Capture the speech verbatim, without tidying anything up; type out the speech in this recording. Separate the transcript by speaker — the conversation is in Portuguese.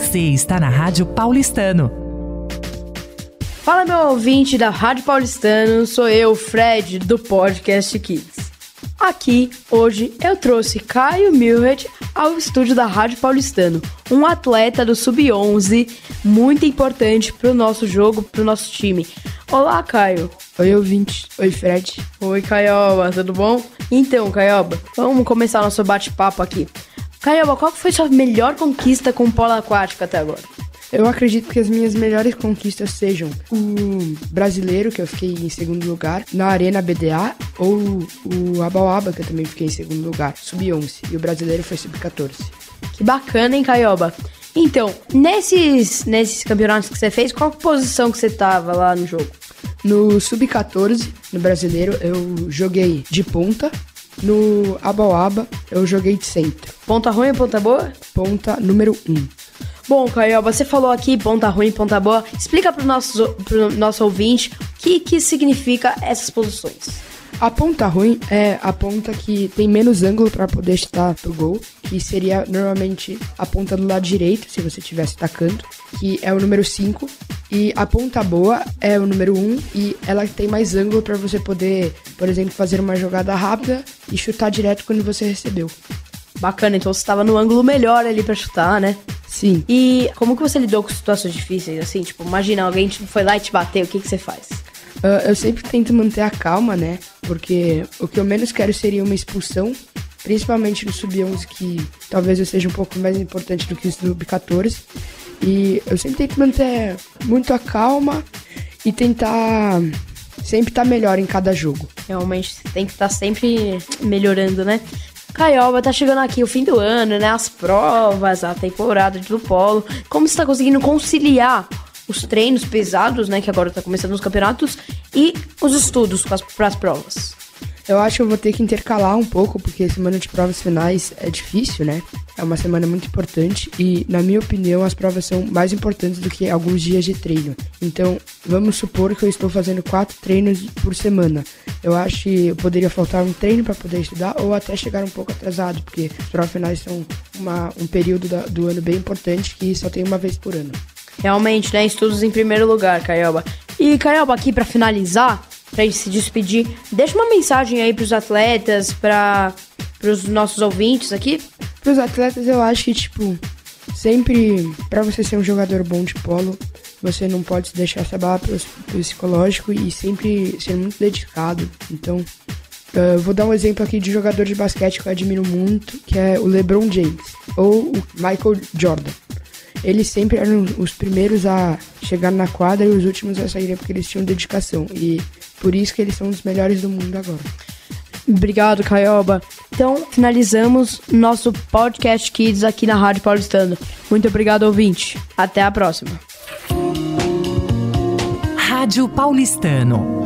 Speaker 1: Você está na Rádio Paulistano.
Speaker 2: Fala, meu ouvinte da Rádio Paulistano, sou eu, Fred, do Podcast Kids. Aqui, hoje, eu trouxe Caio Milred ao estúdio da Rádio Paulistano, um atleta do sub onze muito importante pro nosso jogo, pro nosso time. Olá, Caio.
Speaker 3: Oi, ouvinte. Oi, Fred.
Speaker 2: Oi, Caioba, tudo bom? Então, Caioba, vamos começar nosso bate-papo aqui. Caioba, qual foi sua melhor conquista com polo aquático até agora?
Speaker 3: Eu acredito que as minhas melhores conquistas sejam o brasileiro, que eu fiquei em segundo lugar, na Arena B D A, ou o Abauaba, que eu também fiquei em segundo lugar, sub onze, e o brasileiro foi sub catorze.
Speaker 2: Que bacana, hein, Caioba? Então, nesses, nesses campeonatos que você fez, qual posição que você tava lá no jogo?
Speaker 3: No sub catorze, no brasileiro, eu joguei de ponta. No Abauaba, eu joguei de centro.
Speaker 2: Ponta ruim ou ponta boa?
Speaker 3: Ponta número um.
Speaker 2: Bom, Caioba, você falou aqui ponta ruim e ponta boa. Explica para o nosso, pro nosso ouvinte o que, que significa essas posições.
Speaker 3: A ponta ruim é a ponta que tem menos ângulo para poder chutar pro gol, que seria normalmente a ponta do lado direito, se você estivesse atacando, que é o número cinco. E a ponta boa é o número um e ela tem mais ângulo para você poder, por exemplo, fazer uma jogada rápida e chutar direto quando você recebeu.
Speaker 2: Bacana, então você estava no ângulo melhor ali pra chutar, né?
Speaker 3: Sim.
Speaker 2: E como que você lidou com situações difíceis, assim? Tipo, imagina, alguém foi lá e te bateu, o que que você faz?
Speaker 3: Uh, eu sempre tento manter a calma, né? Porque o que eu menos quero seria uma expulsão, principalmente no sub onze, que talvez eu seja um pouco mais importante do que o sub catorze. E eu sempre tento manter muito a calma e tentar sempre estar melhor em cada jogo.
Speaker 2: Realmente, você tem que estar sempre melhorando, né? Caioba, tá chegando aqui o fim do ano, né? As provas, a temporada do polo. Como você tá conseguindo conciliar os treinos pesados, né? Que agora tá começando os campeonatos, e os estudos para as provas?
Speaker 3: Eu acho que eu vou ter que intercalar um pouco, porque semana de provas finais é difícil, né? É uma semana muito importante e, na minha opinião, as provas são mais importantes do que alguns dias de treino. Então, vamos supor que eu estou fazendo quatro treinos por semana. Eu acho que eu poderia faltar um treino para poder estudar ou até chegar um pouco atrasado, porque as provas finais são uma, um período da, do ano bem importante que só tem uma vez por ano.
Speaker 2: Realmente, né? Estudos em primeiro lugar, Caioba. E, Caioba, aqui para finalizar, pra gente se despedir, deixa uma mensagem aí pros atletas, para pros nossos ouvintes aqui.
Speaker 3: Pros atletas, eu acho que, tipo, sempre, pra você ser um jogador bom de polo, você não pode se deixar se abalar pelo psicológico e sempre ser muito dedicado. Então, uh, vou dar um exemplo aqui de jogador de basquete que eu admiro muito, que é o LeBron James, ou o Michael Jordan. Eles sempre eram os primeiros a chegar na quadra e os últimos a saírem porque eles tinham dedicação. E por isso que eles são os melhores do mundo agora.
Speaker 2: Obrigado, Caioba. Então, finalizamos nosso Podcast Kids aqui na Rádio Paulistano. Muito obrigado, ouvinte. Até a próxima.
Speaker 1: Rádio Paulistano.